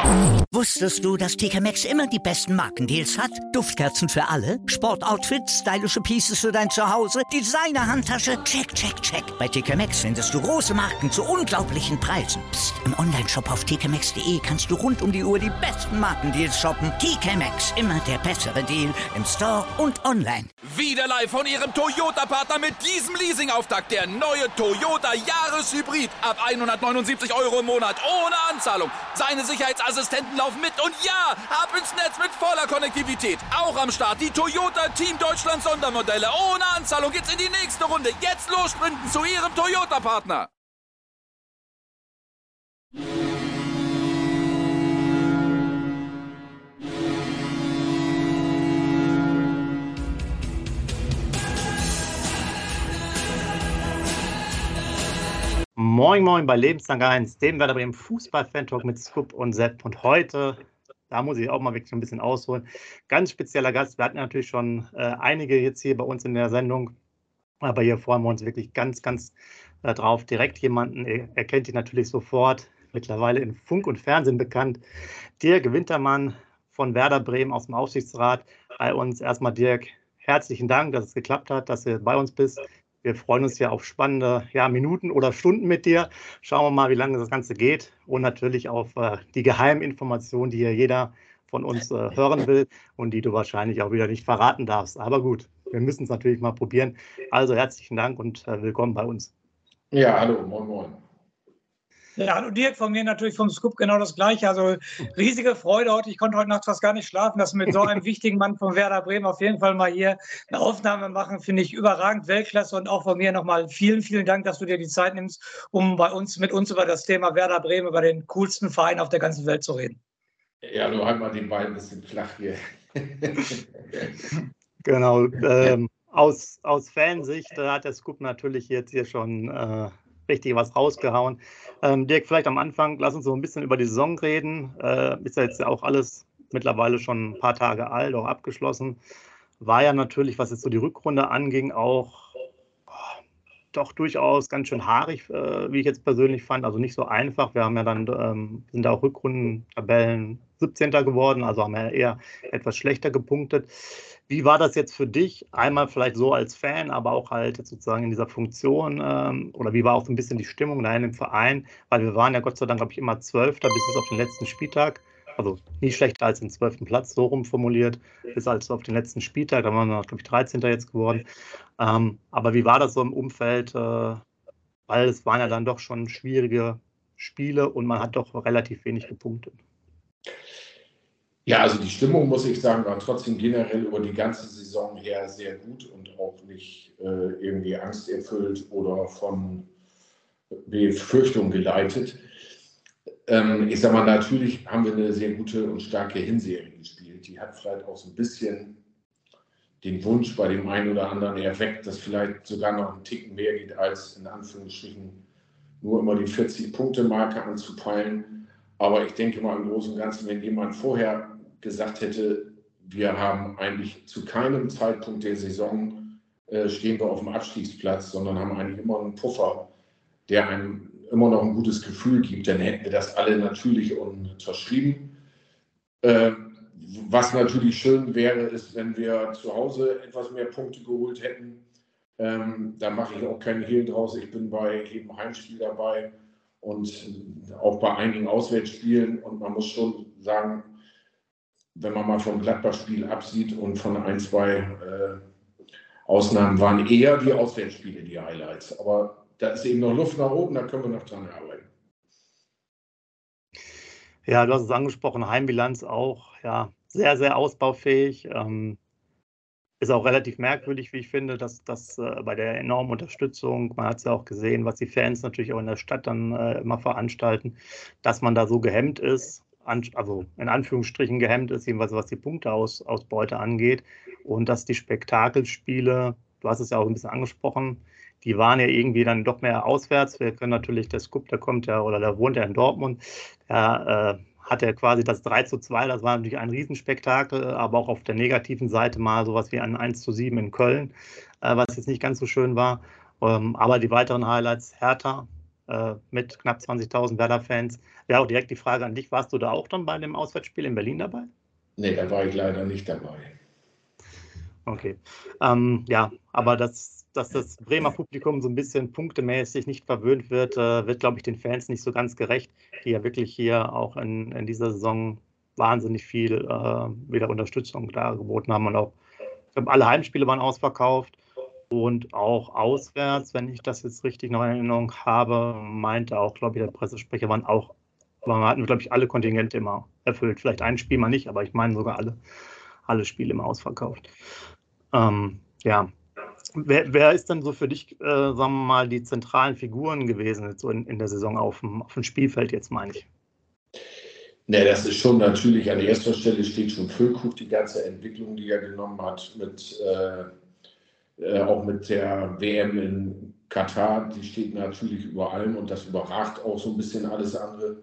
Wusstest du, dass TK Maxx immer die besten Markendeals hat? Duftkerzen für alle, Sportoutfits, stylische Pieces für dein Zuhause, Designer-Handtasche, check, check, check. Bei TK Maxx findest du große Marken zu unglaublichen Preisen. Psst. Im Onlineshop auf tkmaxx.de kannst du rund um die Uhr die besten Markendeals shoppen. TK Maxx, immer der bessere Deal im Store und online. Wieder live von Ihrem Toyota-Partner mit diesem Leasing-Auftakt. Der neue Toyota Jahreshybrid. Ab 179 € im Monat. Ohne Anzahlung. Seine Sicherheitsassistenten laufen mit. Und ja, ab ins Netz mit voller Konnektivität. Auch am Start die Toyota Team Deutschland Sondermodelle. Ohne Anzahlung geht's in die nächste Runde. Jetzt los sprinten zu Ihrem Toyota-Partner. Moin Moin bei Lebenslang 1, dem Werder Bremen Fußball-Fan-Talk mit Scoop und Sepp. Und heute, da muss ich auch mal wirklich ein bisschen ausholen, ganz spezieller Gast. Wir hatten natürlich schon einige jetzt hier bei uns in der Sendung, aber hier freuen wir uns wirklich ganz drauf. Direkt jemanden, er kennt ihn natürlich sofort, mittlerweile in Funk und Fernsehen bekannt, Dirk Wintermann von Werder Bremen aus dem Aufsichtsrat bei uns. Erstmal Dirk, herzlichen Dank, dass es geklappt hat, dass du bei uns bist. Wir freuen uns ja auf spannende Minuten oder Stunden mit dir. Schauen wir mal, wie lange das Ganze geht. Und natürlich auf die geheimen Informationen, die hier jeder von uns hören will und die du wahrscheinlich auch wieder nicht verraten darfst. Aber gut, wir müssen es natürlich mal probieren. Also herzlichen Dank und willkommen bei uns. Ja, hallo, moin moin. Ja, hallo Dirk, von mir natürlich vom Scoop genau das Gleiche. Also riesige Freude heute. Ich konnte heute Nacht fast gar nicht schlafen, dass wir mit so einem wichtigen Mann von Werder Bremen auf jeden Fall mal hier eine Aufnahme machen. Finde ich überragend, Weltklasse. Und auch von mir nochmal vielen Dank, dass du dir die Zeit nimmst, um mit uns über das Thema Werder Bremen, über den coolsten Verein auf der ganzen Welt zu reden. Ja, du halt mal den Ball ein bisschen flach hier. Genau. Aus Fansicht hat der Scoop natürlich jetzt hier schon richtig was rausgehauen. Dirk, vielleicht am Anfang, lass uns so ein bisschen über die Saison reden. Ist ja jetzt auch alles mittlerweile schon ein paar Tage alt, auch abgeschlossen. War ja natürlich, was jetzt so die Rückrunde anging, auch doch durchaus ganz schön haarig, wie ich jetzt persönlich fand. Also nicht so einfach. Wir haben ja dann, sind da auch Rückrundentabellen 17. geworden, also haben wir eher etwas schlechter gepunktet. Wie war das jetzt für dich? Einmal vielleicht so als Fan, aber auch halt jetzt sozusagen in dieser Funktion, oder wie war auch so ein bisschen die Stimmung da in dem Verein? Weil wir waren ja Gott sei Dank, glaube ich, immer 12. bis es auf den letzten Spieltag. Also nie schlechter als den 12. Platz, so rum formuliert, bis also auf den letzten Spieltag. Da waren wir, glaube ich, 13. jetzt geworden. Aber wie war das so im Umfeld? Weil es waren ja dann doch schon schwierige Spiele und man hat doch relativ wenig gepunktet. Ja, also die Stimmung, muss ich sagen, war trotzdem generell über die ganze Saison her sehr gut und auch nicht irgendwie angsterfüllt oder von Befürchtung geleitet. Ich sag mal, natürlich haben wir eine sehr gute und starke Hinserie gespielt. Die hat vielleicht auch so ein bisschen den Wunsch bei dem einen oder anderen erweckt, dass vielleicht sogar noch ein Ticken mehr geht, als in Anführungsstrichen nur immer die 40-Punkte-Marke anzupeilen. Aber ich denke mal im Großen und Ganzen, wenn jemand vorher gesagt hätte, wir haben eigentlich zu keinem Zeitpunkt der Saison stehen wir auf dem Abstiegsplatz, sondern haben eigentlich immer einen Puffer, der einem immer noch ein gutes Gefühl gibt, dann hätten wir das alle natürlich unterschrieben. Was natürlich schön wäre, ist, wenn wir zu Hause etwas mehr Punkte geholt hätten. Da mache ich auch keinen Hehl draus. Ich bin bei jedem Heimspiel dabei und auch bei einigen Auswärtsspielen. Und man muss schon sagen, wenn man mal vom Gladbach-Spiel absieht und von ein, zwei Ausnahmen waren eher die Auswärtsspiele die Highlights. Aber da ist eben noch Luft nach oben, da können wir noch dran arbeiten. Ja, du hast es angesprochen, Heimbilanz auch, ja, sehr ausbaufähig. Ist auch relativ merkwürdig, wie ich finde, dass das bei der enormen Unterstützung, man hat es ja auch gesehen, was die Fans natürlich auch in der Stadt dann immer veranstalten, dass man da so gehemmt ist, also in Anführungsstrichen gehemmt ist, jedenfalls was die Punkteausbeute angeht, und dass die Spektakelspiele, du hast es ja auch ein bisschen angesprochen, die waren ja irgendwie dann doch mehr auswärts. Wir können natürlich, der Scoop, der kommt ja, oder der wohnt ja in Dortmund, der hat ja quasi das 3:2, das war natürlich ein Riesenspektakel, aber auch auf der negativen Seite mal sowas wie ein 1:7 in Köln, was jetzt nicht ganz so schön war. Aber die weiteren Highlights, Hertha, mit knapp 20.000 Werder-Fans. Wäre auch direkt die Frage an dich, warst du da auch dann bei dem Auswärtsspiel in Berlin dabei? Nee, da war ich leider nicht dabei. Okay. Ja, aber dass das Bremer Publikum so ein bisschen punktemäßig nicht verwöhnt wird, wird, glaube ich, den Fans nicht so ganz gerecht, die ja wirklich hier auch in dieser Saison wahnsinnig viel wieder Unterstützung dargeboten haben. Und auch, ich glaube, alle Heimspiele waren ausverkauft und auch auswärts, wenn ich das jetzt richtig noch in Erinnerung habe, meinte auch, glaube ich, der Pressesprecher, hatten, glaube ich, alle Kontingente immer erfüllt. Vielleicht ein Spiel mal nicht, aber ich meine sogar alle Spiele immer ausverkauft. Ja. Wer ist denn so für dich, sagen wir mal, die zentralen Figuren gewesen so in der Saison auf dem Spielfeld jetzt, meine ich? Ne, das ist schon natürlich, an erster Stelle steht schon Füllkrug, die ganze Entwicklung, die er genommen hat, auch mit der WM in Katar, die steht natürlich über allem und das überragt auch so ein bisschen alles andere.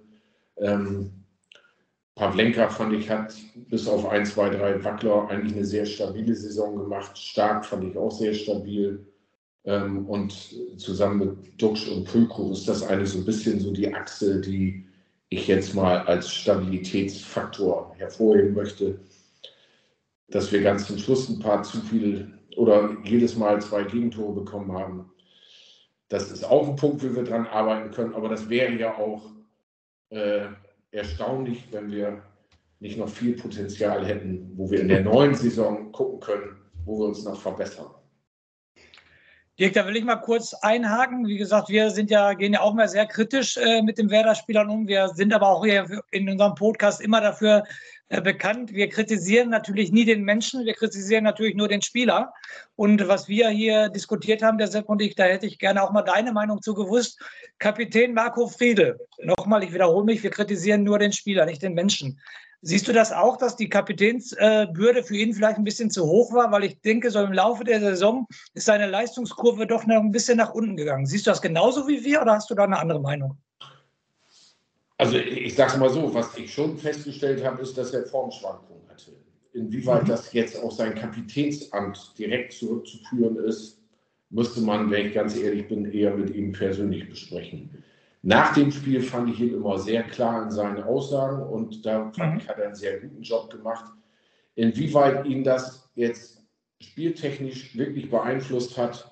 Pavlenka, fand ich, hat bis auf 1, 2, 3 Wackler eigentlich eine sehr stabile Saison gemacht. Stark fand ich auch sehr stabil. Und zusammen mit Duxch und Füllkrug ist das eigentlich so ein bisschen so die Achse, die ich jetzt mal als Stabilitätsfaktor hervorheben möchte. Dass wir ganz zum Schluss ein paar zu viel oder jedes Mal 2 Gegentore bekommen haben. Das ist auch ein Punkt, wo wir dran arbeiten können. Aber das wäre ja auch erstaunlich, wenn wir nicht noch viel Potenzial hätten, wo wir in der neuen Saison gucken können, wo wir uns noch verbessern. Dirk, da will ich mal kurz einhaken. Wie gesagt, wir gehen ja auch mal sehr kritisch mit den Werder-Spielern um. Wir sind aber auch hier in unserem Podcast immer dafür bekannt. Wir kritisieren natürlich nie den Menschen, wir kritisieren natürlich nur den Spieler. Und was wir hier diskutiert haben, der Sepp und ich, da hätte ich gerne auch mal deine Meinung zu gewusst. Kapitän Marco Friedl, nochmal, ich wiederhole mich, wir kritisieren nur den Spieler, nicht den Menschen. Siehst du das auch, dass die Kapitänsbürde für ihn vielleicht ein bisschen zu hoch war? Weil ich denke, so im Laufe der Saison ist seine Leistungskurve doch noch ein bisschen nach unten gegangen. Siehst du das genauso wie wir oder hast du da eine andere Meinung? Also ich sage es mal so, was ich schon festgestellt habe, ist, dass er Formschwankungen hatte. Inwieweit das jetzt auf sein Kapitänsamt direkt zurückzuführen ist, müsste man, wenn ich ganz ehrlich bin, eher mit ihm persönlich besprechen. Nach dem Spiel fand ich ihn immer sehr klar in seinen Aussagen und da fand ich, hat er einen sehr guten Job gemacht. Inwieweit ihn das jetzt spieltechnisch wirklich beeinflusst hat,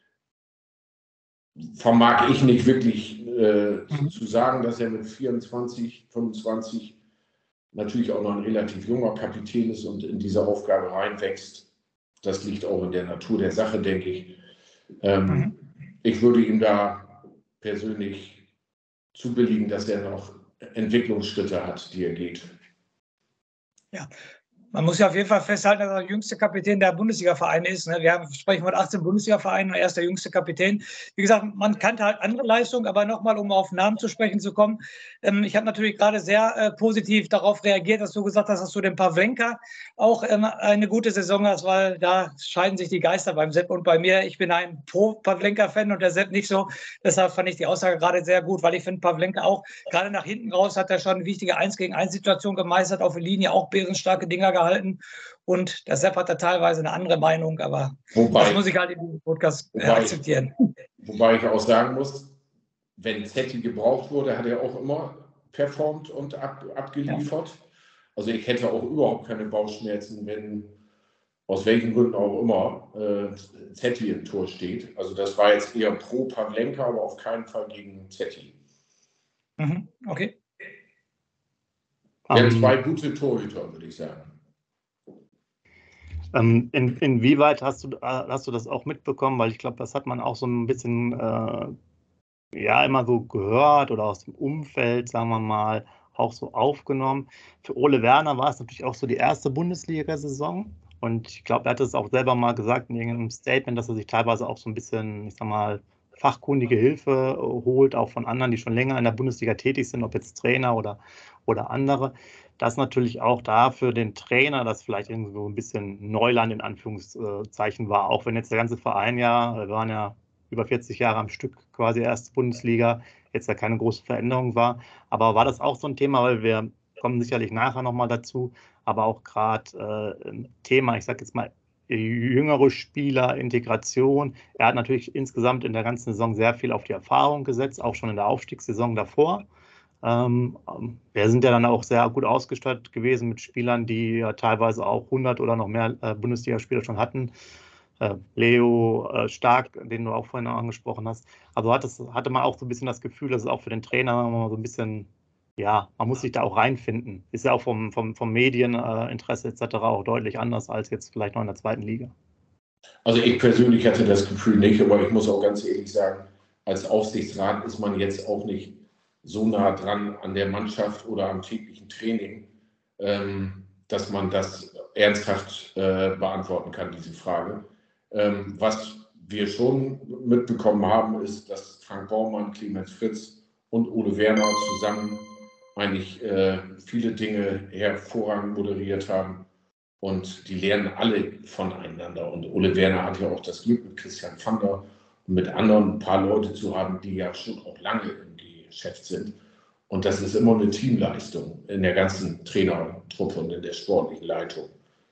vermag ich nicht wirklich zu sagen, dass er mit 24, 25 natürlich auch noch ein relativ junger Kapitän ist und in diese Aufgabe reinwächst. Das liegt auch in der Natur der Sache, denke ich. Ich würde ihm da persönlich zubilligen, dass er noch Entwicklungsschritte hat, die er geht. Ja. Man muss ja auf jeden Fall festhalten, dass er der jüngste Kapitän der Bundesliga-Vereine ist. Wir sprechen von 18 Bundesliga-Vereinen und er ist der jüngste Kapitän. Wie gesagt, man kannte halt andere Leistungen, aber nochmal, um auf Namen zu sprechen zu kommen. Ich habe natürlich gerade sehr positiv darauf reagiert, dass du gesagt hast, dass du den Pavlenka auch eine gute Saison hast, weil da scheiden sich die Geister beim Sepp und bei mir. Ich bin ein Pro-Pavlenka-Fan und der Sepp nicht so. Deshalb fand ich die Aussage gerade sehr gut, weil ich finde, Pavlenka auch, gerade nach hinten raus, hat er schon eine wichtige 1-gegen-1-Situation gemeistert, auf der Linie auch bärenstarke Dinger gehalten. Und der Sepp hat da teilweise eine andere Meinung, aber das muss ich halt in diesem Podcast akzeptieren. Wobei ich auch sagen muss, wenn Zetti gebraucht wurde, hat er auch immer performt und abgeliefert. Ja. Also ich hätte auch überhaupt keine Bauchschmerzen, wenn aus welchen Gründen auch immer Zetti im Tor steht. Also das war jetzt eher pro Pavlenka, aber auf keinen Fall gegen Zetti. Okay. Wir haben 2 gute Torhüter, würde ich sagen. Inwieweit hast du das auch mitbekommen? Weil ich glaube, das hat man auch so ein bisschen immer so gehört oder aus dem Umfeld, sagen wir mal, auch so aufgenommen. Für Ole Werner war es natürlich auch so die erste Bundesliga-Saison. Und ich glaube, er hat es auch selber mal gesagt in irgendeinem Statement, dass er sich teilweise auch so ein bisschen, ich sag mal, fachkundige Hilfe holt, auch von anderen, die schon länger in der Bundesliga tätig sind, ob jetzt Trainer oder andere. Das natürlich auch da für den Trainer, das vielleicht irgendwie so ein bisschen Neuland in Anführungszeichen war, auch wenn jetzt der ganze Verein wir waren ja über 40 Jahre am Stück quasi erste Bundesliga, jetzt ja keine große Veränderung war. Aber war das auch so ein Thema, weil wir kommen sicherlich nachher nochmal dazu, aber auch gerade ein Thema, ich sage jetzt mal jüngere Spieler, Integration. Er hat natürlich insgesamt in der ganzen Saison sehr viel auf die Erfahrung gesetzt, auch schon in der Aufstiegssaison davor. Wir sind ja dann auch sehr gut ausgestattet gewesen mit Spielern, die ja teilweise auch 100 oder noch mehr Bundesligaspieler schon hatten. Leo Stark, den du auch vorhin noch angesprochen hast. Also hatte man auch so ein bisschen das Gefühl, dass es auch für den Trainer so ein bisschen, ja, man muss sich da auch reinfinden. Ist ja auch vom Medieninteresse etc. auch deutlich anders als jetzt vielleicht noch in der zweiten Liga. Also ich persönlich hatte das Gefühl nicht, aber ich muss auch ganz ehrlich sagen, als Aufsichtsrat ist man jetzt auch nicht so nah dran an der Mannschaft oder am täglichen Training, dass man das ernsthaft beantworten kann, diese Frage. Was wir schon mitbekommen haben, ist, dass Frank Baumann, Clemens Fritz und Ole Werner zusammen eigentlich viele Dinge hervorragend moderiert haben. Und die lernen alle voneinander. Und Ole Werner hat ja auch das Glück, mit Christian Vander und mit anderen ein paar Leute zu haben, die ja schon auch lange im Geschäft sind. Und das ist immer eine Teamleistung in der ganzen Trainertruppe und in der sportlichen Leitung.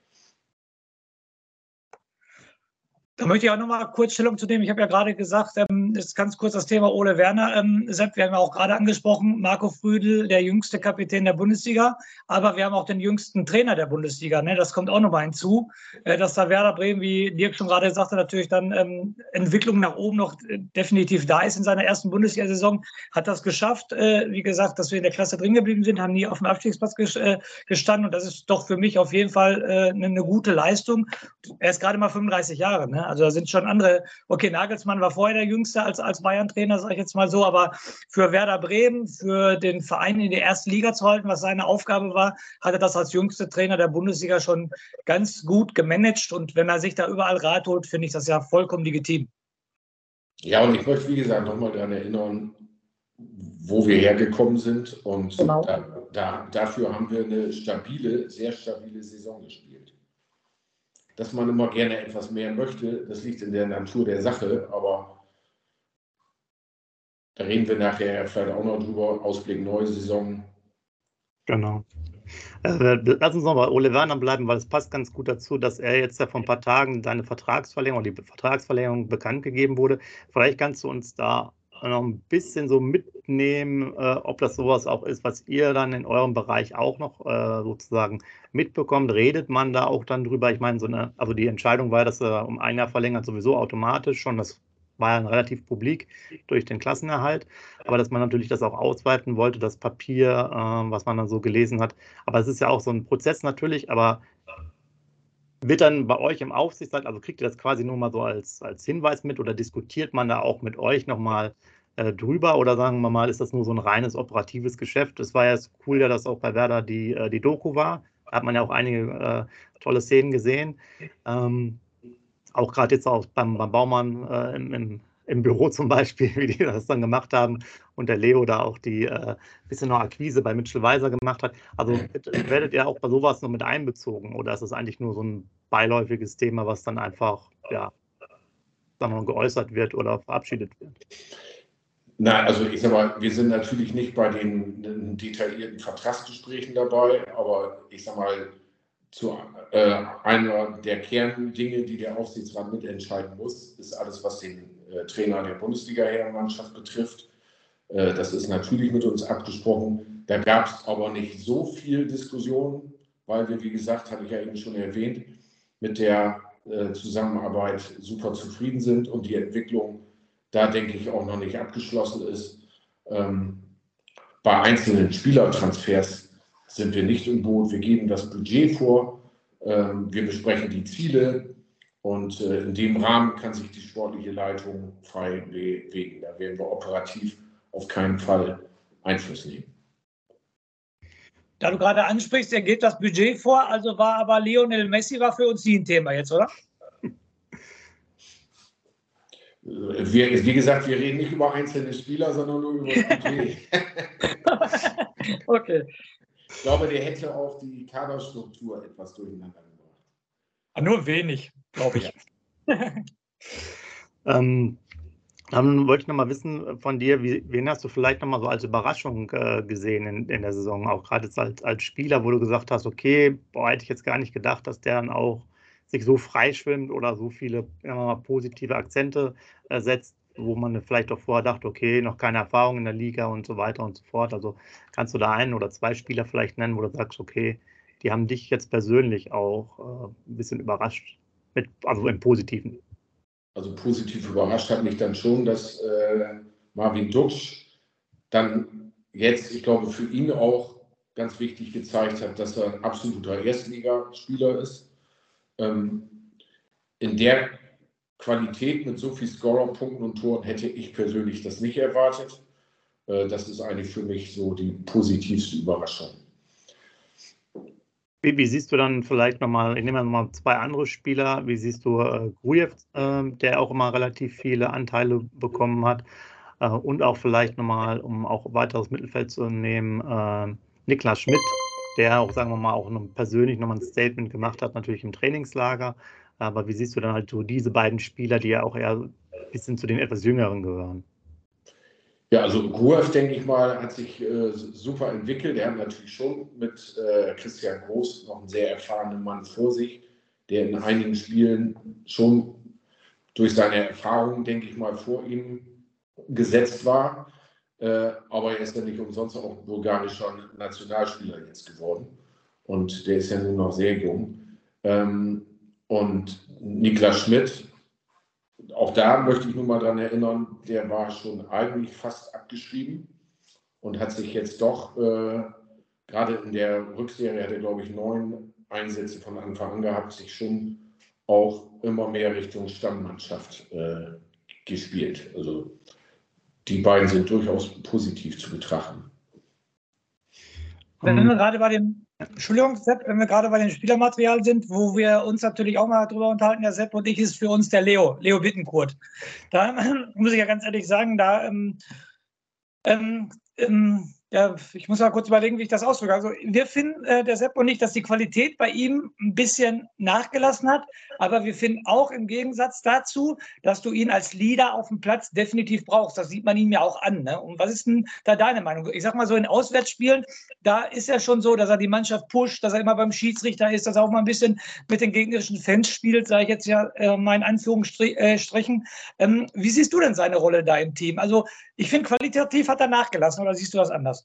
Da möchte ich auch noch mal kurz Stellung zu nehmen. Ich habe ja gerade gesagt, das ist ganz kurz das Thema Ole Werner. Sepp, wir haben ja auch gerade angesprochen, Marco Früdl, der jüngste Kapitän der Bundesliga, aber wir haben auch den jüngsten Trainer der Bundesliga. Ne? Das kommt auch noch mal hinzu, dass da Werder Bremen, wie Dirk schon gerade sagte, natürlich dann Entwicklung nach oben noch definitiv da ist in seiner ersten Bundesliga-Saison, hat das geschafft. Wie gesagt, dass wir in der Klasse drin geblieben sind, haben nie auf dem Abstiegsplatz gestanden und das ist doch für mich auf jeden Fall eine gute Leistung. Er ist gerade mal 35 Jahre, ne? Also da sind schon andere, okay, Nagelsmann war vorher der Jüngste als Bayern-Trainer, sage ich jetzt mal so, aber für Werder Bremen, für den Verein in der ersten Liga zu halten, was seine Aufgabe war, hat er das als jüngster Trainer der Bundesliga schon ganz gut gemanagt und wenn er sich da überall Rat holt, finde ich das ja vollkommen legitim. Ja, und ich möchte, wie gesagt, nochmal daran erinnern, wo wir hergekommen sind und genau. Dafür haben wir eine sehr stabile Saison gespielt. Dass man immer gerne etwas mehr möchte, das liegt in der Natur der Sache, aber da reden wir nachher vielleicht auch noch drüber. Ausblick neue Saison. Genau. Lass uns noch bei Ole Werner bleiben, weil es passt ganz gut dazu, dass er jetzt ja vor ein paar Tagen die Vertragsverlängerung bekannt gegeben wurde. Vielleicht kannst du uns da noch ein bisschen so mitnehmen, ob das sowas auch ist, was ihr dann in eurem Bereich auch noch sozusagen mitbekommt. Redet man da auch dann drüber? Ich meine, also die Entscheidung war, dass er um ein Jahr verlängert, sowieso automatisch schon. Das war ja relativ publik durch den Klassenerhalt. Aber dass man natürlich das auch ausweiten wollte, das Papier, was man dann so gelesen hat. Aber es ist ja auch so ein Prozess natürlich, aber wird dann bei euch im Aufsichtsrat, also kriegt ihr das quasi nur mal so als Hinweis mit oder diskutiert man da auch mit euch nochmal drüber oder sagen wir mal, ist das nur so ein reines operatives Geschäft? Es war ja cool, ja, dass auch bei Werder die Doku war. Da hat man ja auch einige tolle Szenen gesehen. Auch gerade jetzt auch beim Baumann im Büro zum Beispiel, wie die das dann gemacht haben und der Leo da auch die bisschen noch Akquise bei Mitchell Weiser gemacht hat. Also werdet ihr auch bei sowas noch mit einbezogen oder ist das eigentlich nur so ein beiläufiges Thema, was dann einfach, ja, sagen wir mal, geäußert wird oder verabschiedet wird? Nein, also ich sag mal, wir sind natürlich nicht bei den detaillierten Vertragsgesprächen dabei, aber ich sag mal, zu einer der Kerndinge, die der Aufsichtsrat mitentscheiden muss, ist alles, was den Trainer der Bundesliga-Herrenmannschaft betrifft. Das ist natürlich mit uns abgesprochen. Da gab es aber nicht so viel Diskussion, weil wir, wie gesagt, hatte ich ja eben schon erwähnt, mit der Zusammenarbeit super zufrieden sind und die Entwicklung da, denke ich, auch noch nicht abgeschlossen ist. Bei einzelnen Spielertransfers sind wir nicht im Boot. Wir geben das Budget vor, wir besprechen die Ziele und in dem Rahmen kann sich die sportliche Leitung frei bewegen. Da werden wir operativ auf keinen Fall Einfluss nehmen. Da du gerade ansprichst, er gibt das Budget vor, also war aber Lionel Messi war für uns nie ein Thema jetzt, oder? Wie gesagt, wir reden nicht über einzelne Spieler, sondern nur über das Budget. Okay. Ich glaube, der hätte auch die Kaderstruktur etwas durcheinander gebracht. Nur wenig, glaube ich. Dann wollte ich noch mal wissen von dir, wen hast du vielleicht noch mal so als Überraschung gesehen in der Saison, auch gerade als Spieler, wo du gesagt hast, okay, hätte ich jetzt gar nicht gedacht, dass der dann auch sich so freischwimmt oder so viele positive Akzente setzt, wo man vielleicht auch vorher dachte, okay, noch keine Erfahrung in der Liga und so weiter und so fort. Also kannst du da einen oder zwei Spieler vielleicht nennen, wo du sagst, okay, die haben dich jetzt persönlich auch ein bisschen überrascht, also im Positiven. Also positiv überrascht hat mich dann schon, dass Marvin Duksch dann jetzt, ich glaube, für ihn auch ganz wichtig gezeigt hat, dass er ein absoluter Erstligaspieler ist. In der Qualität mit so viel Scorerpunkten und Toren hätte ich persönlich das nicht erwartet. Das ist eigentlich für mich so die positivste Überraschung. Wie siehst du dann vielleicht nochmal, ich nehme mal zwei andere Spieler, wie siehst du Grujew, der auch immer relativ viele Anteile bekommen hat, und auch vielleicht nochmal, um auch weiteres Mittelfeld zu nehmen, Niklas Schmidt, der auch, sagen wir mal, auch persönlich nochmal ein Statement gemacht hat, natürlich im Trainingslager. Aber wie siehst du dann halt so diese beiden Spieler, die ja auch eher ein bisschen zu den etwas Jüngeren gehören? Ja, also Grujew, denke ich mal, hat sich super entwickelt. Er hat natürlich schon mit Christian Groß noch einen sehr erfahrenen Mann vor sich, der in einigen Spielen schon durch seine Erfahrung, denke ich mal, vor ihm gesetzt war. Aber er ist ja nicht umsonst auch bulgarischer Nationalspieler jetzt geworden. Und der ist ja nun noch sehr jung. Und Niklas Schmidt, auch da möchte ich nur mal daran erinnern, der war schon eigentlich fast abgeschrieben und hat sich jetzt doch, gerade in der Rückserie hat er, glaube ich, 9 Einsätze von Anfang an gehabt, sich schon auch immer mehr Richtung Stammmannschaft gespielt. Also die beiden sind durchaus positiv zu betrachten. Wenn wir gerade bei dem, Entschuldigung, Sepp, wenn wir gerade bei dem Spielermaterial sind, wo wir uns natürlich auch mal drüber unterhalten, der Sepp und ich, ist für uns der Leo Bittencourt. Da muss ich ja ganz ehrlich sagen, ja, ich muss mal kurz überlegen, wie ich das ausdrücke. Also wir finden, der Sepp und ich, dass die Qualität bei ihm ein bisschen nachgelassen hat, aber wir finden auch im Gegensatz dazu, dass du ihn als Leader auf dem Platz definitiv brauchst. Das sieht man ihm ja auch an. Ne? Und was ist denn da deine Meinung? Ich sag mal so, in Auswärtsspielen, da ist er schon so, dass er die Mannschaft pusht, dass er immer beim Schiedsrichter ist, dass er auch mal ein bisschen mit den gegnerischen Fans spielt, sage ich jetzt ja mal in Anführungsstrichen. Wie siehst du denn seine Rolle da im Team? Also ich finde, qualitativ hat er nachgelassen, oder siehst du das anders?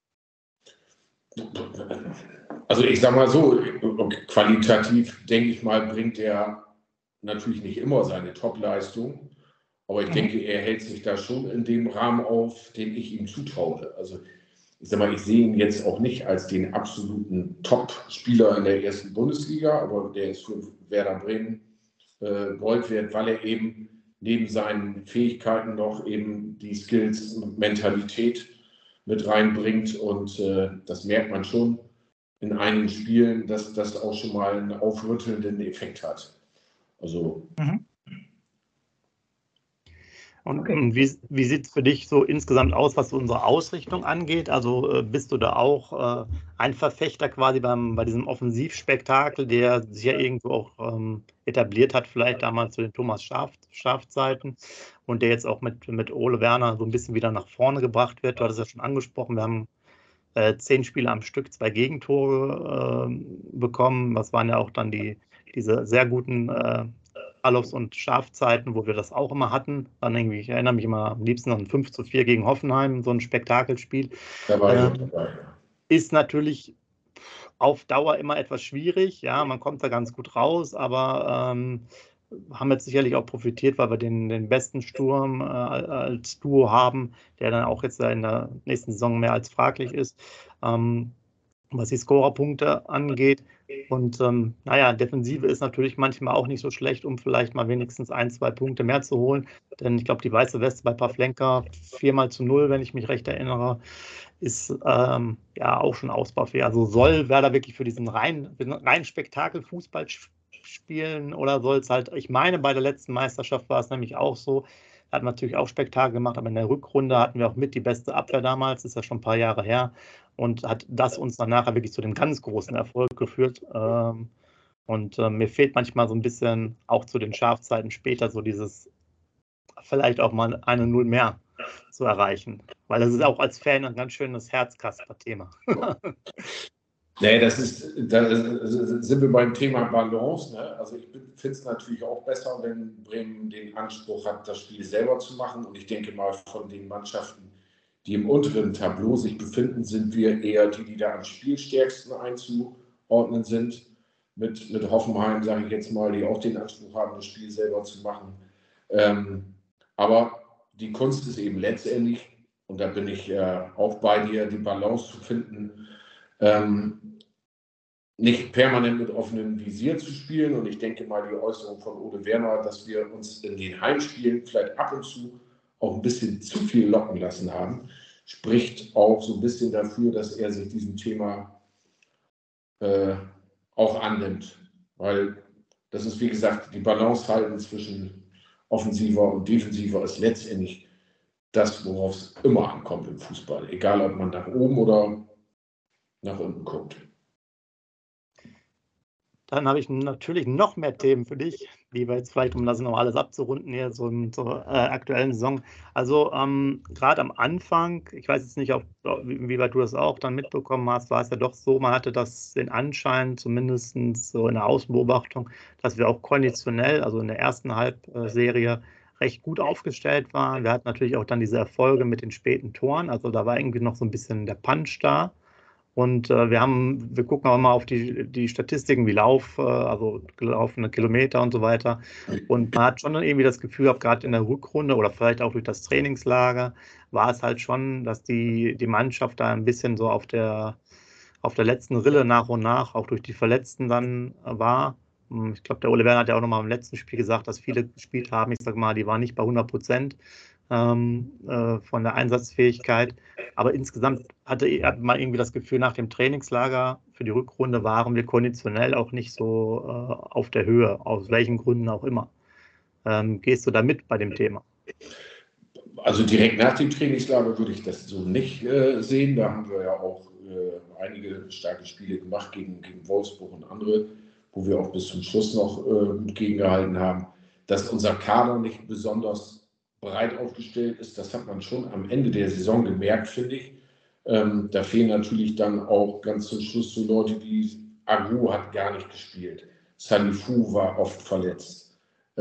Also ich sage mal so, qualitativ, denke ich mal, bringt er natürlich nicht immer seine Top-Leistung, aber ich denke, er hält sich da schon in dem Rahmen auf, den ich ihm zutraue. Also ich sage mal, ich sehe ihn jetzt auch nicht als den absoluten Top-Spieler in der ersten Bundesliga, aber der ist für Werder Bremen Gold wert, weil er eben neben seinen Fähigkeiten noch eben die Skills und Mentalität mit reinbringt, und das merkt man schon in einigen Spielen, dass das auch schon mal einen aufrüttelnden Effekt hat. Also. Und wie sieht es für dich so insgesamt aus, was unsere Ausrichtung angeht? Also bist du da auch ein Verfechter quasi bei diesem Offensivspektakel, der sich ja irgendwo auch etabliert hat, vielleicht damals zu den Thomas Schaaf-Zeiten, und der jetzt auch mit Ole Werner so ein bisschen wieder nach vorne gebracht wird? Du hattest ja schon angesprochen, wir haben 10 Spiele am Stück, 2 Gegentore bekommen. Das waren ja auch dann diese sehr guten Alofs- und Schafzeiten, wo wir das auch immer hatten. Dann irgendwie, ich erinnere mich immer am liebsten an 5:4 gegen Hoffenheim, so ein Spektakelspiel. Ist natürlich auf Dauer immer etwas schwierig. Ja, man kommt da ganz gut raus, aber haben jetzt sicherlich auch profitiert, weil wir den besten Sturm als Duo haben, der dann auch jetzt in der nächsten Saison mehr als fraglich ist, was die Scorerpunkte angeht. Und Defensive ist natürlich manchmal auch nicht so schlecht, um vielleicht mal wenigstens 1, 2 Punkte mehr zu holen. Denn ich glaube, die weiße Weste bei Pavlenka 4-0, wenn ich mich recht erinnere, ist auch schon ausbaufähig. Also soll Werder wirklich für diesen rein Spektakel-Fußball spielen, oder soll es halt, ich meine, bei der letzten Meisterschaft war es nämlich auch so, hat natürlich auch Spektakel gemacht, aber in der Rückrunde hatten wir auch mit die beste Abwehr damals, ist ja schon ein paar Jahre her, und hat das uns dann nachher wirklich zu dem ganz großen Erfolg geführt. Mir fehlt manchmal so ein bisschen, auch zu den Schafzeiten später, so dieses vielleicht auch mal 1-0 mehr zu erreichen, weil das ist auch als Fan ein ganz schönes Herzkasper-Thema. Nee, da sind wir beim Thema Balance. Ne? Also ich finde es natürlich auch besser, wenn Bremen den Anspruch hat, das Spiel selber zu machen. Und ich denke mal, von den Mannschaften, die im unteren Tableau sich befinden, sind wir eher die da am spielstärksten einzuordnen sind. Mit Hoffenheim, sage ich jetzt mal, die auch den Anspruch haben, das Spiel selber zu machen. Aber die Kunst ist eben letztendlich, und da bin ich auch bei dir, die Balance zu finden, nicht permanent mit offenem Visier zu spielen. Und ich denke mal, die Äußerung von Ole Werner, dass wir uns in den Heimspielen vielleicht ab und zu auch ein bisschen zu viel locken lassen haben, spricht auch so ein bisschen dafür, dass er sich diesem Thema auch annimmt. Weil das ist, wie gesagt, die Balance halten zwischen offensiver und defensiver ist letztendlich das, worauf es immer ankommt im Fußball. Egal, ob man nach oben oder nach unten guckt. Dann habe ich natürlich noch mehr Themen für dich, die wir jetzt vielleicht, um das noch alles abzurunden, hier so zur aktuellen Saison. Also gerade am Anfang, ich weiß jetzt nicht, wie weit du das auch dann mitbekommen hast, war es ja doch so, man hatte den Anschein, zumindest so in der Außenbeobachtung, dass wir auch konditionell, also in der ersten Halbserie, recht gut aufgestellt waren. Wir hatten natürlich auch dann diese Erfolge mit den späten Toren, also da war irgendwie noch so ein bisschen der Punch da. Und wir gucken auch mal auf die Statistiken wie also gelaufene Kilometer und so weiter. Und man hat schon irgendwie das Gefühl, gerade in der Rückrunde oder vielleicht auch durch das Trainingslager, war es halt schon, dass die Mannschaft da ein bisschen so auf der letzten Rille nach und nach, auch durch die Verletzten dann war. Ich glaube, der Ole Werner hat ja auch nochmal im letzten Spiel gesagt, dass viele gespielt haben. Ich sage mal, die waren nicht bei 100% von der Einsatzfähigkeit. Aber insgesamt hat man irgendwie das Gefühl, nach dem Trainingslager für die Rückrunde waren wir konditionell auch nicht so auf der Höhe, aus welchen Gründen auch immer. Gehst du da mit bei dem Thema? Also direkt nach dem Trainingslager würde ich das so nicht sehen. Da haben wir ja auch einige starke Spiele gemacht gegen Wolfsburg und andere, wo wir auch bis zum Schluss noch gut gegengehalten haben. Dass unser Kader nicht besonders breit aufgestellt ist, das hat man schon am Ende der Saison gemerkt, finde ich. Da fehlen natürlich dann auch ganz zum Schluss so Leute wie Agu hat gar nicht gespielt. Salifu war oft verletzt.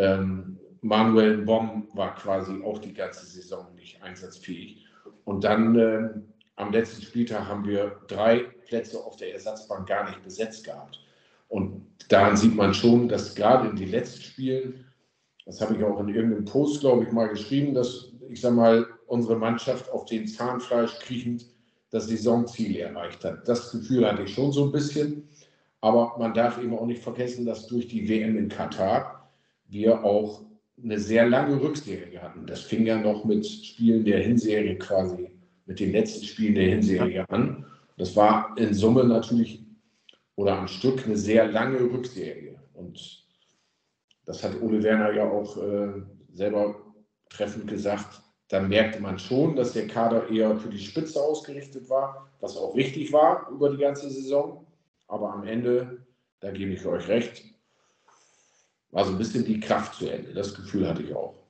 Manuel Bomb war quasi auch die ganze Saison nicht einsatzfähig. Und dann am letzten Spieltag haben wir 3 Plätze auf der Ersatzbank gar nicht besetzt gehabt. Und daran sieht man schon, dass gerade in den letzten Spielen, das habe ich auch in irgendeinem Post, glaube ich, mal geschrieben, dass, ich sage mal, unsere Mannschaft auf den Zahnfleisch kriechend das Saisonziel erreicht hat. Das Gefühl hatte ich schon so ein bisschen. Aber man darf eben auch nicht vergessen, dass durch die WM in Katar wir auch eine sehr lange Rückserie hatten. Das fing ja noch mit Spielen der Hinserie quasi, mit den letzten Spielen der Hinserie an. Das war in Summe natürlich oder am Stück eine sehr lange Rückserie. Und das hat Ole Werner ja auch selber treffend gesagt. Da merkte man schon, dass der Kader eher für die Spitze ausgerichtet war, was auch richtig war über die ganze Saison. Aber am Ende, da gebe ich euch recht, war so ein bisschen die Kraft zu Ende. Das Gefühl hatte ich auch.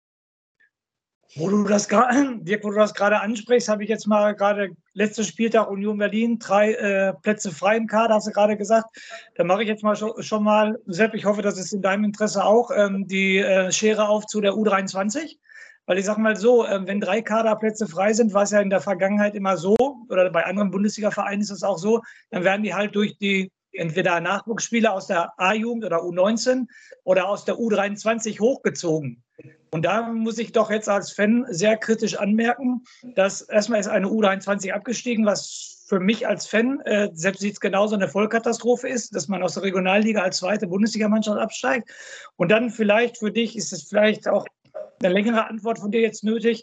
Wo du das gerade ansprichst, habe ich jetzt mal gerade letzter Spieltag Union Berlin, 3 Plätze frei im Kader, hast du gerade gesagt. Da mache ich jetzt mal schon mal, Sepp, ich hoffe, das ist in deinem Interesse auch, die Schere auf zu der U23. Weil ich sage mal so, wenn 3 Kaderplätze frei sind, war es ja in der Vergangenheit immer so, oder bei anderen Bundesliga-Vereinen ist es auch so, dann werden die halt durch die entweder Nachwuchsspieler aus der A-Jugend oder U19 oder aus der U23 hochgezogen. Und da muss ich doch jetzt als Fan sehr kritisch anmerken, dass erstmal ist eine U23 abgestiegen, was für mich als Fan, selbst sieht es genauso eine Vollkatastrophe ist, dass man aus der Regionalliga als zweite Bundesligamannschaft absteigt. Und dann vielleicht für dich ist es vielleicht auch eine längere Antwort von dir jetzt nötig.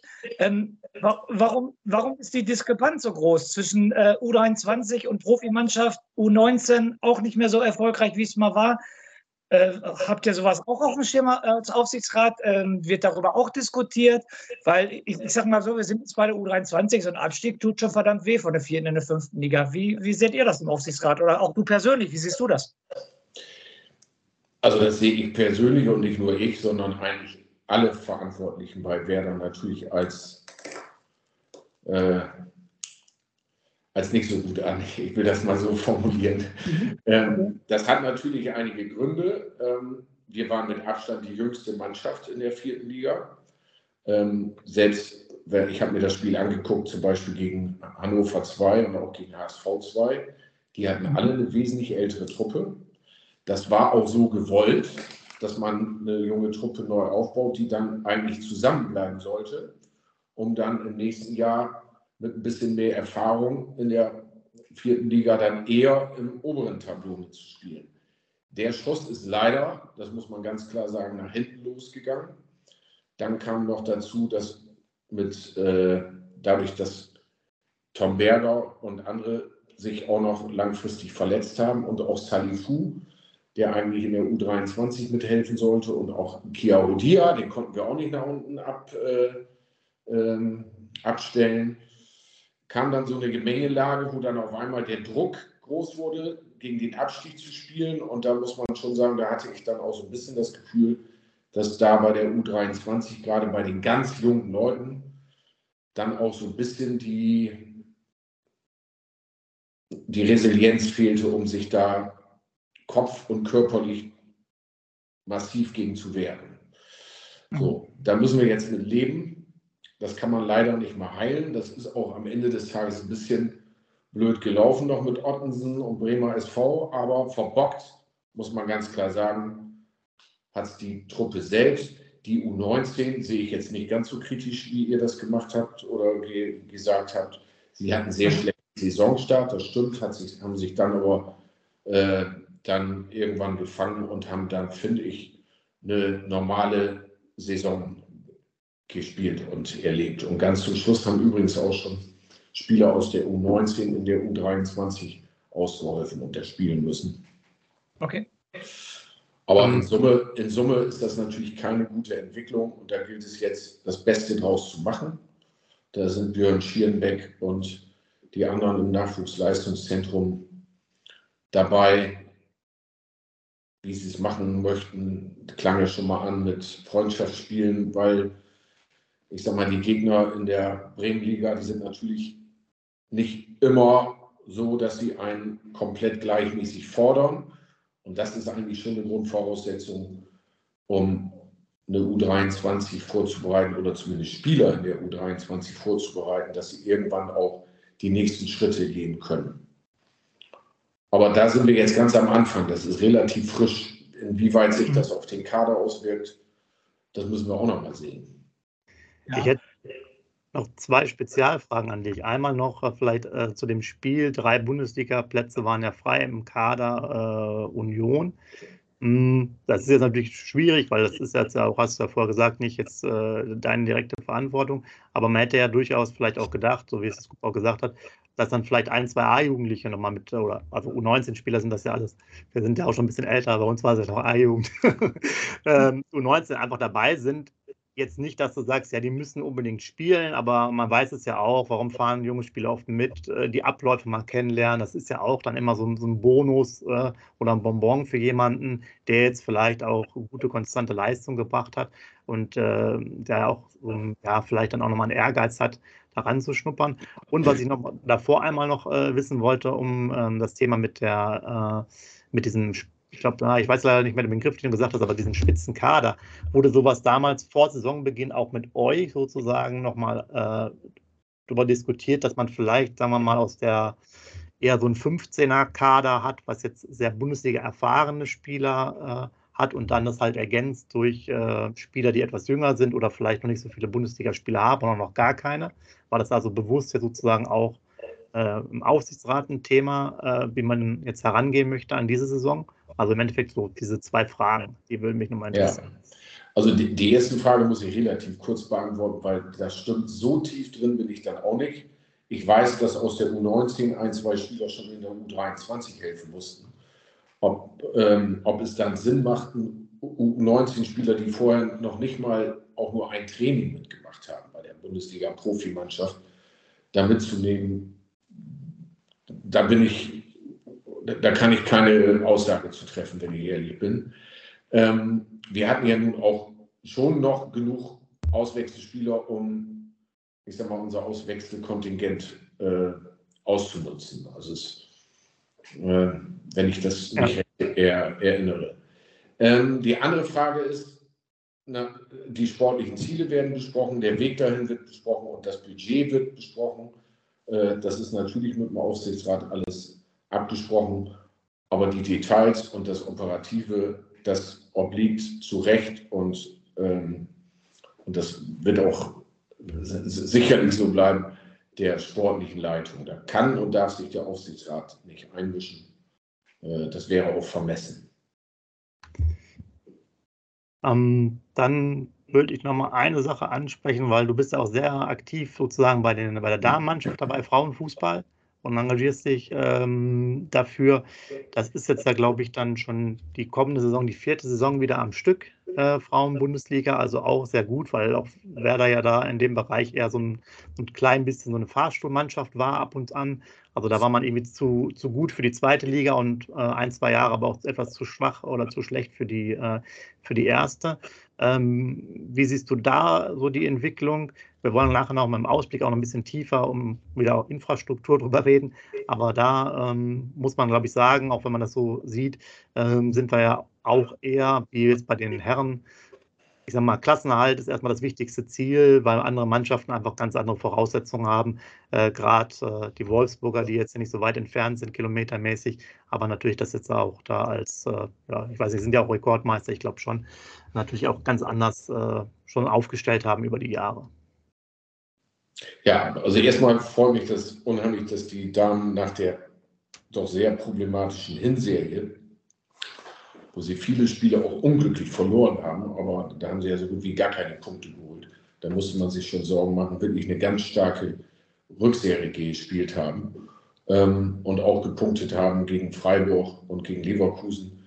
Warum ist die Diskrepanz so groß zwischen U23 und Profimannschaft, U19 auch nicht mehr so erfolgreich, wie es mal war? Habt ihr sowas auch auf dem Schirm als Aufsichtsrat? Wird darüber auch diskutiert? Weil ich sage mal so, wir sind jetzt bei der U23, so ein Abstieg tut schon verdammt weh von der 4. in der 5. Liga. Wie seht ihr das im Aufsichtsrat? Oder auch du persönlich, wie siehst du das? Also das sehe ich persönlich und nicht nur ich, sondern eigentlich alle Verantwortlichen bei Werder natürlich als als nicht so gut an. Ich will das mal so formulieren. Das hat natürlich einige Gründe. Wir waren mit Abstand die jüngste Mannschaft in der 4. Liga. Ich habe mir das Spiel angeguckt, zum Beispiel gegen Hannover 2 und auch gegen HSV 2. Die hatten alle eine wesentlich ältere Truppe. Das war auch so gewollt, dass man eine junge Truppe neu aufbaut, die dann eigentlich zusammenbleiben sollte, um dann im nächsten Jahr mit ein bisschen mehr Erfahrung in der 4. Liga dann eher im oberen Tableau mitzuspielen. Der Schuss ist leider, das muss man ganz klar sagen, nach hinten losgegangen. Dann kam noch dazu, dass dadurch, dass Tom Berger und andere sich auch noch langfristig verletzt haben und auch Salifou, der eigentlich in der U23 mithelfen sollte, und auch Kia Odia, den konnten wir auch nicht nach unten abstellen, kam dann so eine Gemengelage, wo dann auf einmal der Druck groß wurde, gegen den Abstieg zu spielen. Und da muss man schon sagen, da hatte ich dann auch so ein bisschen das Gefühl, dass da bei der U23, gerade bei den ganz jungen Leuten, dann auch so ein bisschen die Resilienz fehlte, um sich da kopf- und körperlich massiv gegen zu wehren. So, da müssen wir jetzt mit leben. Das kann man leider nicht mehr heilen. Das ist auch am Ende des Tages ein bisschen blöd gelaufen noch mit Ottensen und Bremer SV, aber verbockt, muss man ganz klar sagen, hat es die Truppe selbst. Die U19 sehe ich jetzt nicht ganz so kritisch, wie ihr das gemacht habt oder gesagt habt. Sie hatten sehr schlechten Saisonstart, das stimmt, haben sich dann aber dann irgendwann gefangen und haben dann, finde ich, eine normale Saison gespielt und erlebt. Und ganz zum Schluss haben übrigens auch schon Spieler aus der U19 in der U23 ausgeholfen und da spielen müssen. Okay. Aber in Summe ist das natürlich keine gute Entwicklung und da gilt es jetzt, das Beste draus zu machen. Da sind Björn Schierenbeck und die anderen im Nachwuchsleistungszentrum dabei, wie sie es machen möchten. Klang ja schon mal an mit Freundschaftsspielen, weil ich sag mal, die Gegner in der Bremenliga, die sind natürlich nicht immer so, dass sie einen komplett gleichmäßig fordern. Und das ist eigentlich schon eine Grundvoraussetzung, um eine U23 vorzubereiten oder zumindest Spieler in der U23 vorzubereiten, dass sie irgendwann auch die nächsten Schritte gehen können. Aber da sind wir jetzt ganz am Anfang. Das ist relativ frisch. Inwieweit sich das auf den Kader auswirkt, das müssen wir auch noch mal sehen. Ja. Ich hätte noch 2 Spezialfragen an dich. Einmal noch vielleicht zu dem Spiel. 3 Bundesliga-Plätze waren ja frei im Kader Union. Das ist jetzt natürlich schwierig, weil das ist jetzt ja auch, hast du ja vorher gesagt, nicht jetzt deine direkte Verantwortung. Aber man hätte ja durchaus vielleicht auch gedacht, so wie es auch gesagt hat, dass dann vielleicht 1, 2 A-Jugendliche nochmal mit, oder also U19-Spieler sind das ja alles. Wir sind ja auch schon ein bisschen älter, bei uns war es ja noch A-Jugend. U19 einfach dabei sind. Jetzt nicht, dass du sagst, ja, die müssen unbedingt spielen, aber man weiß es ja auch, warum fahren junge Spieler oft mit, die Abläufe mal kennenlernen. Das ist ja auch dann immer so ein Bonus oder ein Bonbon für jemanden, der jetzt vielleicht auch gute, konstante Leistung gebracht hat und der auch vielleicht dann auch nochmal einen Ehrgeiz hat, da ranzuschnuppern. Und was ich noch davor einmal noch wissen wollte, um das Thema mit diesem ich glaube, ich weiß leider nicht mehr den Begriff, den du gesagt hast, aber diesen Spitzenkader, wurde sowas damals vor Saisonbeginn auch mit euch sozusagen nochmal darüber diskutiert, dass man vielleicht, sagen wir mal, aus der eher so ein 15er-Kader hat, was jetzt sehr Bundesliga erfahrene Spieler hat und dann das halt ergänzt durch Spieler, die etwas jünger sind oder vielleicht noch nicht so viele Bundesligaspieler haben oder noch gar keine. War das also bewusst ja sozusagen auch im Aufsichtsrat ein Thema, wie man jetzt herangehen möchte an diese Saison? Also im Endeffekt so diese 2 Fragen, die würden mich nochmal interessieren. Ja. Also die erste Frage muss ich relativ kurz beantworten, weil das stimmt, so tief drin bin ich dann auch nicht. Ich weiß, dass aus der U19 1, 2 Spieler schon in der U23 helfen mussten. Ob es dann Sinn macht, U19-Spieler, die vorher noch nicht mal auch nur ein Training mitgemacht haben bei der Bundesliga-Profimannschaft, da mitzunehmen, da kann ich keine Aussage zu treffen, wenn ich ehrlich bin. Wir hatten ja nun auch schon noch genug Auswechselspieler, um, ich sag mal, unser Auswechselkontingent auszunutzen. Also wenn ich das mich erinnere. Die andere Frage ist, die sportlichen Ziele werden besprochen, der Weg dahin wird besprochen und das Budget wird besprochen. Das ist natürlich mit dem Aufsichtsrat alles abgesprochen, aber die Details und das Operative, das obliegt zu Recht und das wird auch sicherlich so bleiben, der sportlichen Leitung. Da kann und darf sich der Aufsichtsrat nicht einmischen. Das wäre auch vermessen. Dann würde ich noch mal eine Sache ansprechen, weil du bist ja auch sehr aktiv sozusagen bei der Damenmannschaft dabei, Frauenfußball, und engagierst dich dafür. Das ist jetzt ja, glaube ich, dann schon die kommende Saison, die 4. Saison wieder am Stück, Frauenbundesliga, also auch sehr gut, weil auch Werder ja da in dem Bereich eher so ein klein bisschen so eine Fahrstuhlmannschaft war ab und an. Also da war man irgendwie zu gut für die 2. Liga und 1-2 Jahre aber auch etwas zu schwach oder zu schlecht für die 1. Wie siehst du da so die Entwicklung? Wir wollen nachher noch mal im Ausblick auch noch ein bisschen tiefer wieder auch Infrastruktur drüber reden. Aber da muss man, glaube ich, sagen, auch wenn man das so sieht, sind wir ja auch eher, wie jetzt bei den Herren, ich sage mal, Klassenerhalt ist erstmal das wichtigste Ziel, weil andere Mannschaften einfach ganz andere Voraussetzungen haben. Gerade die Wolfsburger, die jetzt nicht so weit entfernt sind, kilometermäßig, aber natürlich das jetzt auch da als, ich weiß nicht, sind ja auch Rekordmeister, ich glaube schon, natürlich auch ganz anders schon aufgestellt haben über die Jahre. Ja, also erstmal freut mich das unheimlich, dass die Damen nach der doch sehr problematischen Hinserie, wo sie viele Spiele auch unglücklich verloren haben, aber da haben sie ja so gut wie gar keine Punkte geholt. Da musste man sich schon Sorgen machen, wirklich eine ganz starke Rückserie gespielt haben und auch gepunktet haben gegen Freiburg und gegen Leverkusen.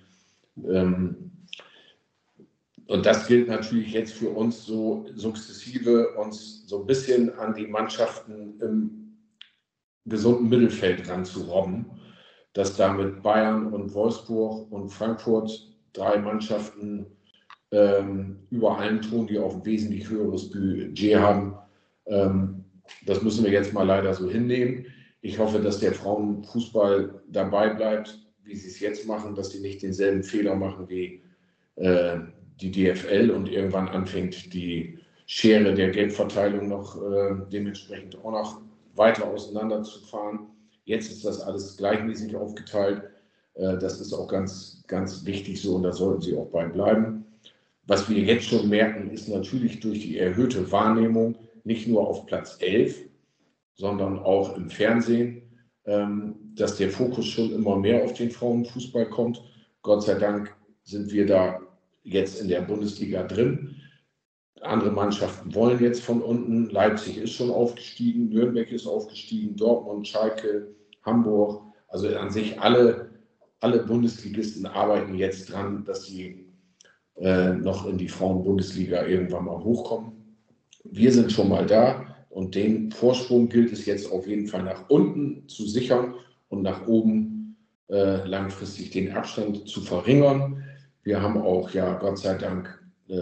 Und das gilt natürlich jetzt für uns so sukzessive, uns so ein bisschen an die Mannschaften im gesunden Mittelfeld ranzurobben, dass damit Bayern und Wolfsburg und Frankfurt 3 Mannschaften über allen tun, die auch ein wesentlich höheres Budget haben. Das müssen wir jetzt mal leider so hinnehmen. Ich hoffe, dass der Frauenfußball dabei bleibt, wie sie es jetzt machen, dass sie nicht denselben Fehler machen wie die DFL und irgendwann anfängt, die Schere der Geldverteilung noch dementsprechend auch noch weiter auseinanderzufahren. Jetzt ist das alles gleichmäßig aufgeteilt. Das ist auch ganz, ganz wichtig so und da sollten sie auch bei bleiben. Was wir jetzt schon merken, ist natürlich durch die erhöhte Wahrnehmung, nicht nur auf Platz 11, sondern auch im Fernsehen, dass der Fokus schon immer mehr auf den Frauenfußball kommt. Gott sei Dank sind wir da jetzt in der Bundesliga drin. Andere Mannschaften wollen jetzt von unten. Leipzig ist schon aufgestiegen, Nürnberg ist aufgestiegen, Dortmund, Schalke, Hamburg. Also an sich alle Bundesligisten arbeiten jetzt dran, dass sie noch in die Frauenbundesliga irgendwann mal hochkommen. Wir sind schon mal da und den Vorsprung gilt es jetzt auf jeden Fall nach unten zu sichern und nach oben langfristig den Abstand zu verringern. Wir haben auch, ja, Gott sei Dank,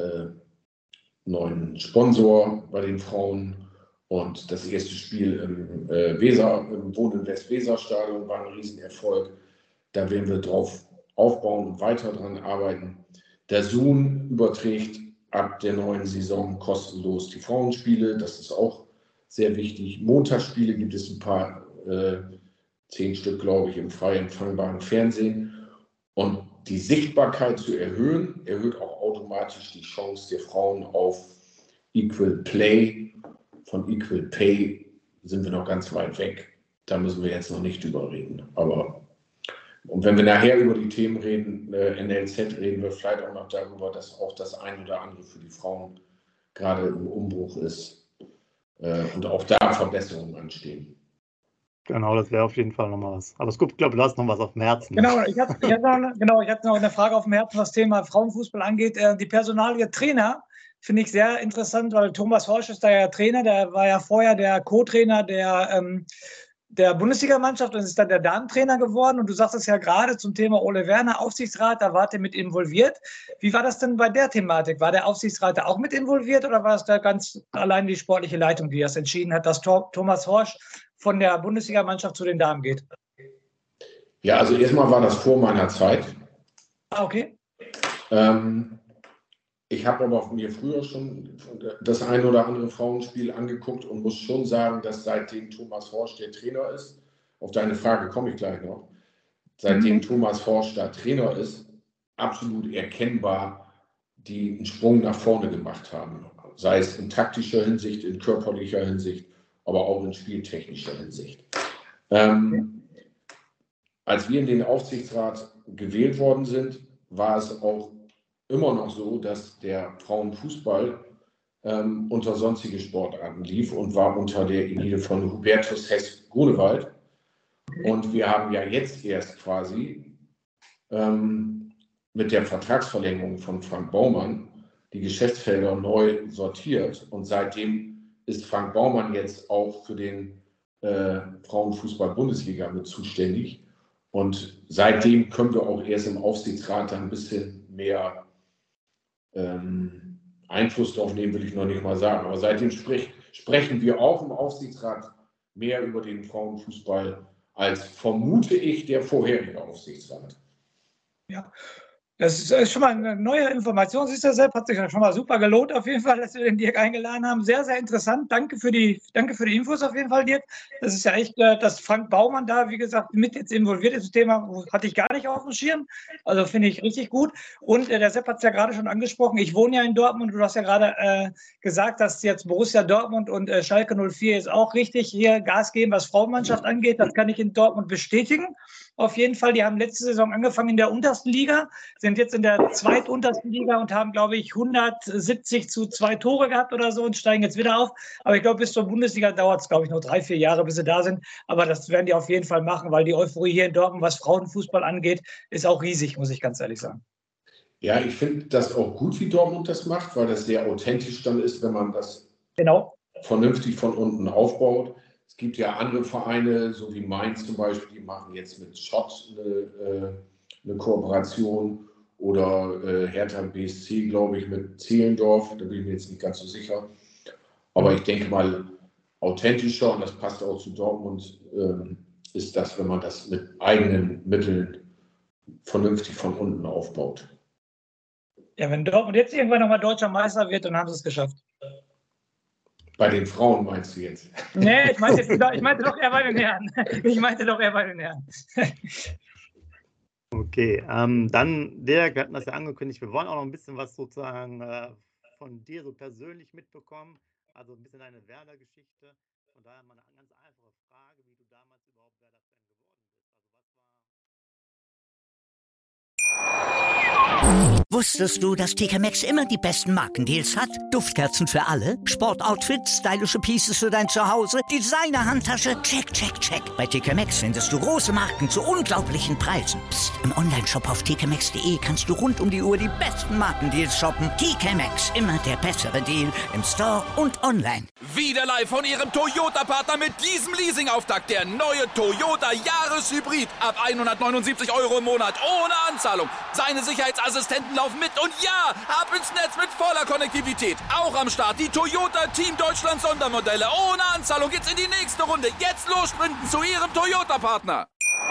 neuen Sponsor bei den Frauen und das erste Spiel im Wohnen Westweser-Stadion war ein Riesenerfolg. Da werden wir drauf aufbauen und weiter dran arbeiten. Der DAZN überträgt ab der neuen Saison kostenlos die Frauenspiele. Das ist auch sehr wichtig. Montagsspiele gibt es ein paar, 10 Stück, glaube ich, im frei empfangbaren Fernsehen. Und die Sichtbarkeit zu erhöhen, erhöht auch automatisch die Chance der Frauen auf Equal Play. Von Equal Pay sind wir noch ganz weit weg. Da müssen wir jetzt noch nicht drüber reden. Und wenn wir nachher über die Themen reden, NLZ, reden wir vielleicht auch noch darüber, dass auch das ein oder andere für die Frauen gerade im Umbruch ist und auch da Verbesserungen anstehen. Genau, das wäre auf jeden Fall nochmal was. Aber ich glaube, du hast noch was auf dem Herzen. Genau, ich hatte noch eine Frage auf dem Herzen, was das Thema Frauenfußball angeht. Die Personalie Trainer finde ich sehr interessant, weil Thomas Horsch ist da ja Trainer, der war ja vorher der Co-Trainer der Bundesligamannschaft und ist dann der Damentrainer geworden. Und du sagst es ja gerade zum Thema Ole Werner, Aufsichtsrat, da wart ihr mit involviert. Wie war das denn bei der Thematik? War der Aufsichtsrat da auch mit involviert oder war es da ganz allein die sportliche Leitung, die das entschieden hat, dass Thomas Horsch von der Bundesligamannschaft zu den Damen geht? Ja, also erstmal war das vor meiner Zeit. Okay. Ich habe aber mir früher schon das ein oder andere Frauenspiel angeguckt und muss schon sagen, dass seitdem Thomas Horsch der Trainer ist, auf deine Frage komme ich gleich noch, seitdem Thomas Horsch da Trainer ist, absolut erkennbar, die einen Sprung nach vorne gemacht haben. Sei es in taktischer Hinsicht, in körperlicher Hinsicht, aber auch in spieltechnischer Hinsicht. Als wir in den Aufsichtsrat gewählt worden sind, war es auch immer noch so, dass der Frauenfußball unter sonstige Sportarten lief und war unter der Ägide von Hubertus Hess-Grunewald. Und wir haben ja jetzt erst quasi mit der Vertragsverlängerung von Frank Baumann die Geschäftsfelder neu sortiert. Und seitdem ist Frank Baumann jetzt auch für den Frauenfußball-Bundesliga mit zuständig. Und seitdem können wir auch erst im Aufsichtsrat ein bisschen mehr Einfluss drauf nehmen, will ich noch nicht mal sagen. Aber seitdem sprechen wir auch im Aufsichtsrat mehr über den Frauenfußball als, vermute ich, der vorherige Aufsichtsrat. Ja. Das ist schon mal eine neue Information. Siehst du, Sepp, hat sich ja schon mal super gelohnt, auf jeden Fall, dass wir den Dirk eingeladen haben. Sehr, sehr interessant. Danke für die Infos auf jeden Fall, Dirk. Das ist ja echt, dass Frank Baumann da, wie gesagt, mit jetzt involviert ist. Das Thema hatte ich gar nicht auf dem Schirm. Also finde ich richtig gut. Und der Sepp hat es ja gerade schon angesprochen. Ich wohne ja in Dortmund. Du hast ja gerade gesagt, dass jetzt Borussia Dortmund und Schalke 04 jetzt auch richtig hier Gas geben, was Frauenmannschaft angeht. Das kann ich in Dortmund bestätigen. Auf jeden Fall, die haben letzte Saison angefangen in der untersten Liga, sind jetzt in der zweituntersten Liga und haben, glaube ich, 170-2 Tore gehabt oder so und steigen jetzt wieder auf. Aber ich glaube, bis zur Bundesliga dauert es, glaube ich, noch 3-4 Jahre, bis sie da sind. Aber das werden die auf jeden Fall machen, weil die Euphorie hier in Dortmund, was Frauenfußball angeht, ist auch riesig, muss ich ganz ehrlich sagen. Ja, ich finde das auch gut, wie Dortmund das macht, weil das sehr authentisch dann ist, wenn man das vernünftig von unten aufbaut. Es gibt ja andere Vereine, so wie Mainz zum Beispiel, die machen jetzt mit Schott eine Kooperation oder Hertha BSC, glaube ich, mit Zehlendorf. Da bin ich mir jetzt nicht ganz so sicher. Aber ich denke mal, authentischer, und das passt auch zu Dortmund, ist das, wenn man das mit eigenen Mitteln vernünftig von unten aufbaut. Ja, wenn Dortmund jetzt irgendwann nochmal deutscher Meister wird, dann haben sie es geschafft. Bei den Frauen meinst du jetzt? Nee, ich meinte doch eher bei den Herren. Okay, dann, Dirk, wir hatten das ja angekündigt, wir wollen auch noch ein bisschen was sozusagen von dir so persönlich mitbekommen, also ein bisschen deine Werder-Geschichte. Von daher mal eine ganz einfache Frage, wie du damals überhaupt Werder-Fan geworden bist. Wusstest du, dass TK Maxx immer die besten Markendeals hat? Duftkerzen für alle, Sportoutfits, stylische Pieces für dein Zuhause, Designer-Handtasche, check, check, check. Bei TK Maxx findest du große Marken zu unglaublichen Preisen. Psst. Im Onlineshop auf tkmaxx.de kannst du rund um die Uhr die besten Markendeals shoppen. TK Maxx, immer der bessere Deal im Store und online. Wieder live von ihrem Toyota-Partner mit diesem Leasing-Auftakt. Der neue Toyota Jahreshybrid. Ab 179 € im Monat ohne Anzahlung. Seine Sicherheitsassistenten laufen mit und ja, ab ins Netz mit voller Konnektivität. Auch am Start die Toyota Team Deutschland Sondermodelle. Ohne Anzahlung geht's in die nächste Runde. Jetzt los sprinten zu ihrem Toyota-Partner.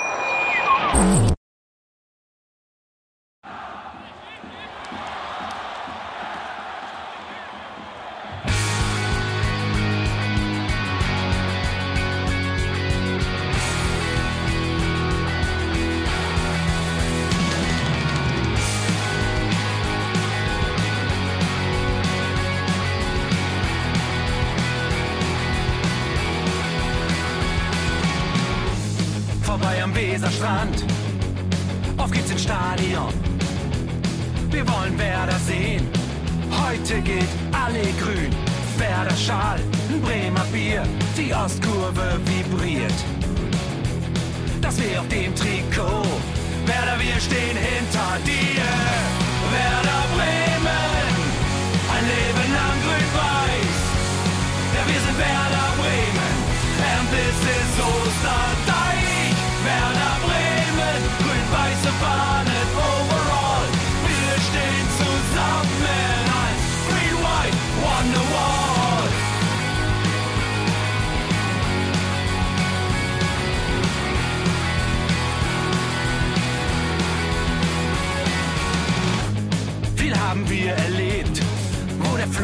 Vorbei am Weserstrand, auf geht's ins Stadion. Wir wollen Werder sehen, heute geht alle grün. Werder Schal, ein Bremer Bier, die Ostkurve vibriert. Das weh auf dem Trikot, Werder, wir stehen hinter dir. Werder Bremen, ein Leben lang grün-weiß. Ja, wir sind Werder Bremen, and this is Osterdeich. Werder Bremen, grün-weiße Fahnen overall. Wir stehen zusammen als Green-White Wonderwall.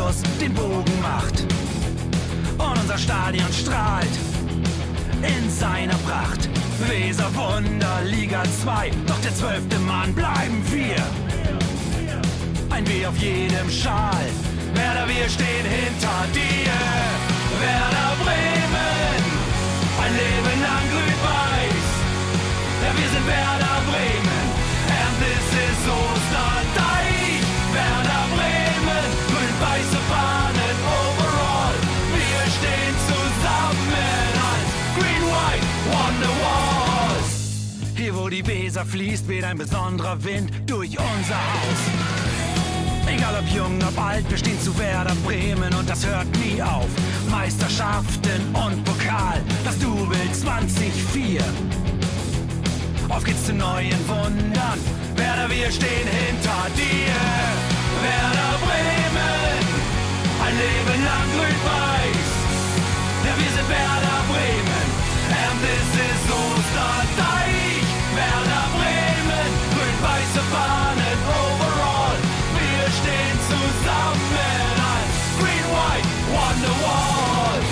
Schluss den Bogen macht. Und unser Stadion strahlt in seiner Pracht. Weserwunder, Liga 2, doch der 12. Mann bleiben wir. Ein W auf jedem Schal, Werder, wir stehen hinter dir. Werder Bremen, ein Leben lang grün-weiß. Ja, wir sind Werder Bremen, and this is Osterdeich. Werder Bremen, grün-weiße Fahnen overall. Wir stehen zusammen als Green White Wonderwalls. Hier wo die Weser fließt, weht ein besonderer Wind durch unser Haus. Egal ob jung, ob alt, wir stehen zu Werder Bremen und das hört nie auf. Meisterschaften und Pokal, das Double 2004. Auf geht's zu neuen Wundern, Werder, wir stehen hinter dir. Werder Bremen, ein Leben lang grün-weiß. Ja, wir sind Werder Bremen, and this is Osterdeich. Werder Bremen, grün-weiße Fahnen overall. Wir stehen zusammen als Green White Wonderwall.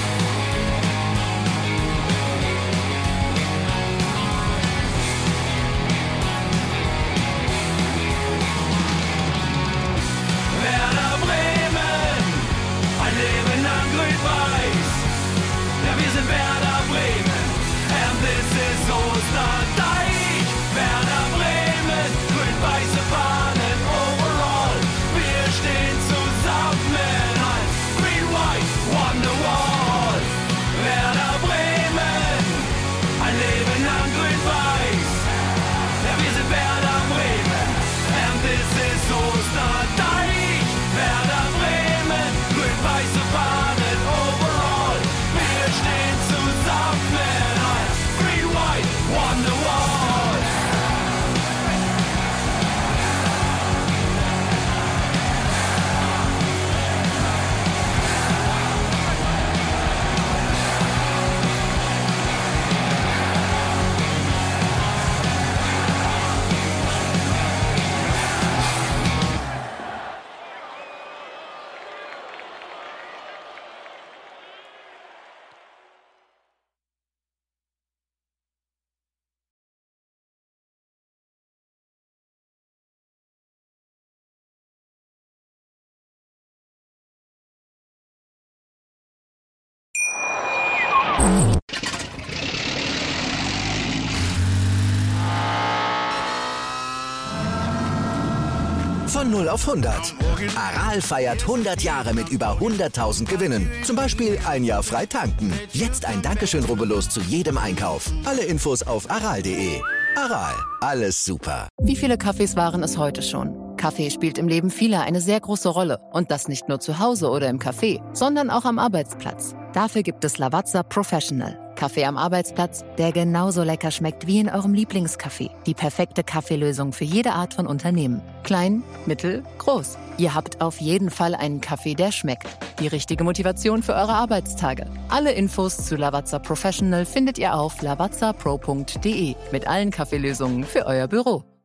Werder Bremen, ein Leben lang grün-weiß. Ja, wir sind Werder Bremen, and this is Osterdeich. Werder Bremen, grün-weiße Fahnen overall. Wir stehen zusammen als Green White Wonderwall. Werder Bremen, ein Leben lang grün-weiß. Ja, wir sind Werder Bremen, and this is Osterdeich. Werder Bremen, grün-weiße Fahnen overall. Wir stehen zusammen als Green White Wonderwall. Von 0 auf 100. Aral feiert 100 Jahre mit über 100.000 Gewinnen. Zum Beispiel ein Jahr frei tanken. Jetzt ein Dankeschön, rubbellos zu jedem Einkauf. Alle Infos auf aral.de. Aral, alles super. Wie viele Kaffees waren es heute schon? Kaffee spielt im Leben vieler eine sehr große Rolle. Und das nicht nur zu Hause oder im Café, sondern auch am Arbeitsplatz. Dafür gibt es Lavazza Professional. Kaffee am Arbeitsplatz, der genauso lecker schmeckt wie in eurem Lieblingscafé. Die perfekte Kaffeelösung für jede Art von Unternehmen. Klein, mittel, groß. Ihr habt auf jeden Fall einen Kaffee, der schmeckt. Die richtige Motivation für eure Arbeitstage. Alle Infos zu Lavazza Professional findet ihr auf lavazzapro.de mit allen Kaffeelösungen für euer Büro.